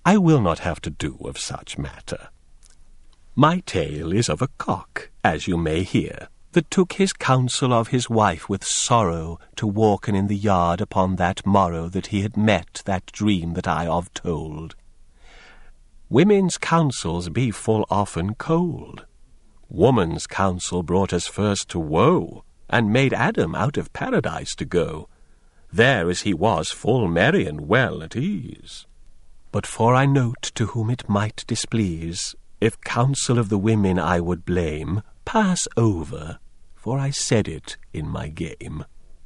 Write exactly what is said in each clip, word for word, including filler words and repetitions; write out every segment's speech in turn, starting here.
I will not have to do of such matter. My tale is of a cock, as you may hear, that took his counsel of his wife with sorrow to walken in the yard upon that morrow that he had met that dream that I of told. Women's counsels be full often cold. Woman's counsel brought us first to woe, and made Adam out of paradise to go, there as he was full merry and well at ease. But for I note to whom it might displease, if counsel of the women I would blame, pass over, for I said it in my game.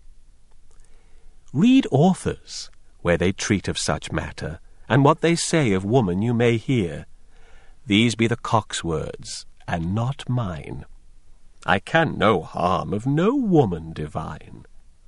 Read authors, where they treat of such matter, and what they say of woman you may hear. These be the cock's words, and not mine. I can no harm of no woman divine.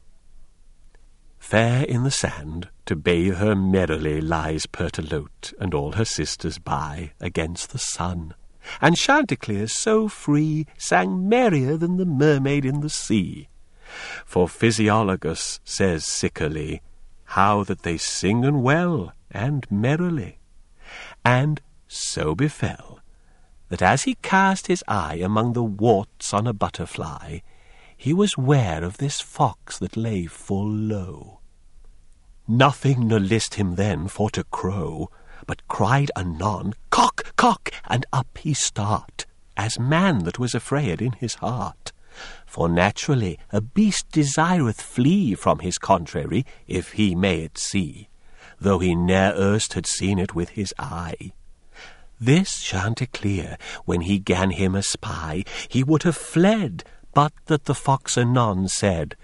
Fair in the sand, to bathe her merrily, lies Pertolote, and all her sisters by, against the sun. And Chanticleer, so free, sang merrier than the mermaid in the sea. For Physiologus says sickerly, how that they singen well and merrily. And so befell, that as he cast his eye among the warts on a butterfly, he was ware of this fox that lay full low. Nothing ne list him then for to crow, but cried anon, Cock, cock, and up he start, as man that was afraid in his heart. For naturally a beast desireth flee from his contrary, if he may it see, though he ne'er erst had seen it with his eye. This Chanticleer, when he gan him espy, he would have fled, but that the fox anon said,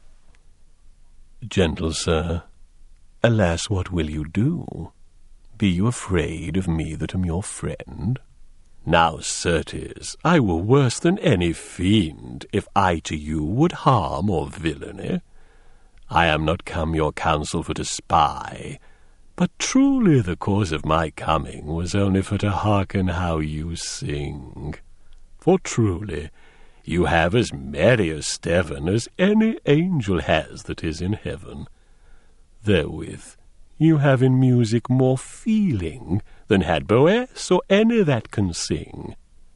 Gentle sir, alas, what will you do? Be you afraid of me that am your friend? Now, certes, I were worse than any fiend, if I to you would harm or villainy. I am not come your counsel for to spy, but truly the cause of my coming was only for to hearken how you sing. For truly, you have as merry a steven as any angel has that is in heaven. Therewith, you have in music more feeling than had Boaz or any that can sing.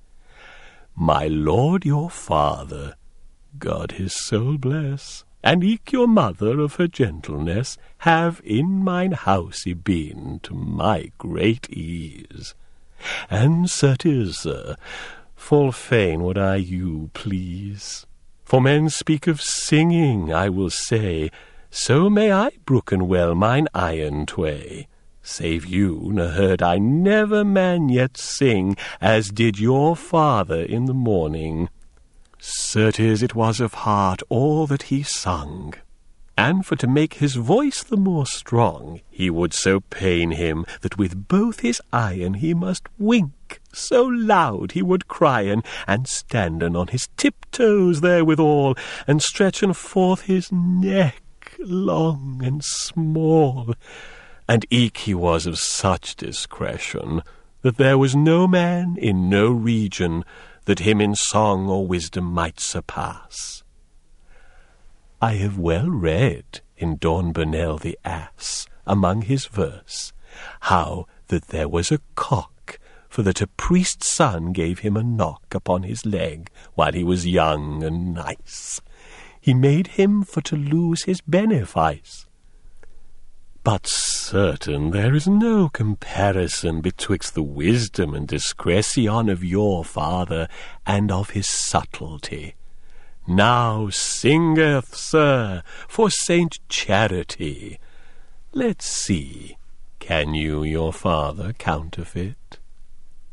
My lord your father, God his soul bless, and eke your mother of her gentleness, have in mine house y been to my great ease. And certes, sir, full fain would I you please. For men speak of singing, I will say, so may I brooken well mine iron tway. Save you, ne heard I never man yet sing, as did your father in the morning. Certes it was of heart all that he sung, and for to make his voice the more strong, he would so pain him, that with both his eyen he must wink, so loud he would cryen, and standen on his tiptoes therewithal, and stretchen forth his neck long and small. And eke he was of such discretion, that there was no man in no region that him in song or wisdom might surpass. I have well read in Don Burnell the ass, among his verse, how that there was a cock, for that a priest's son gave him a knock upon his leg while he was young and nice. He made him for to lose his benefice. But certain there is no comparison betwixt the wisdom and discretion of your father and of his subtlety. Now singeth, sir, for Saint Charity. Let's see, can you your father counterfeit?